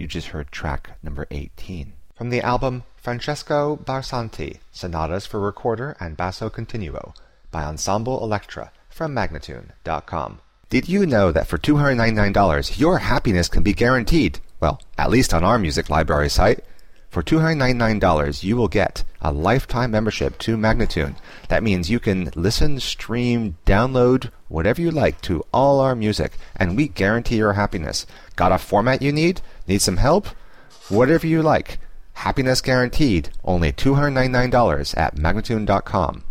just heard track number 18. From the album Francesco Barsanti, Sonatas for Recorder and Basso Continuo by Ensemble Electra from Magnatune.com. Did you know that for $299, your happiness can be guaranteed? Well, at least on our music library site. For $299, you will get a lifetime membership to Magnatune. That means you can listen, stream, download, whatever you like to all our music, and we guarantee your happiness. Got a format you need? Need some help? Whatever you like. Happiness guaranteed. Only $299 at Magnatune.com.